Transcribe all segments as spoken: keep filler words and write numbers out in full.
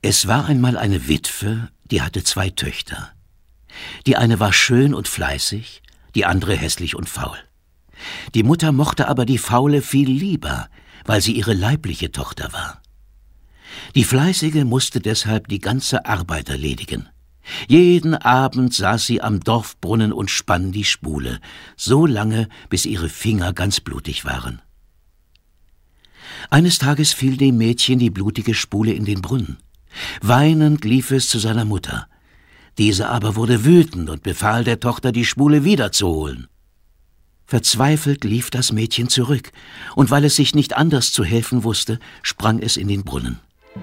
Es war einmal eine Witwe, die hatte zwei Töchter. Die eine war schön und fleißig, die andere hässlich und faul. Die Mutter mochte aber die Faule viel lieber, weil sie ihre leibliche Tochter war. Die Fleißige musste deshalb die ganze Arbeit erledigen. Jeden Abend saß sie am Dorfbrunnen und spann die Spule, so lange, bis ihre Finger ganz blutig waren. Eines Tages fiel dem Mädchen die blutige Spule in den Brunnen. Weinend lief es zu seiner Mutter. Diese aber wurde wütend und befahl der Tochter, die Spule wiederzuholen. Verzweifelt lief das Mädchen zurück, und weil es sich nicht anders zu helfen wusste, sprang es in den Brunnen.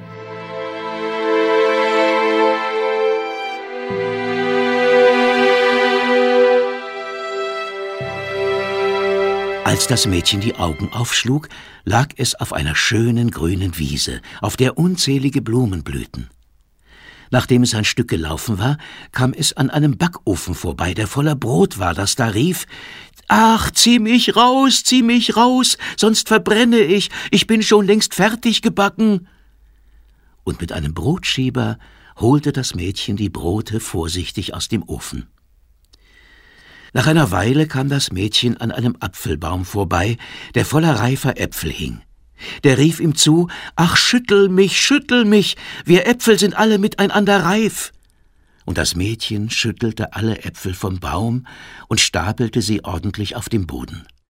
Als das Mädchen die Augen aufschlug, lag es auf einer schönen grünen Wiese, auf der unzählige Blumen blühten. Nachdem es ein Stück gelaufen war, kam es an einem Backofen vorbei, der voller Brot war, das da rief: »Ach, zieh mich raus, zieh mich raus, sonst verbrenne ich, ich bin schon längst fertig gebacken.« Und mit einem Brotschieber holte das Mädchen die Brote vorsichtig aus dem Ofen. Nach einer Weile kam das Mädchen an einem Apfelbaum vorbei, der voller reifer Äpfel hing. Der rief ihm zu: »Ach, schüttel mich, schüttel mich, wir Äpfel sind alle miteinander reif.« Und das Mädchen schüttelte alle Äpfel vom Baum und stapelte sie ordentlich auf dem Boden.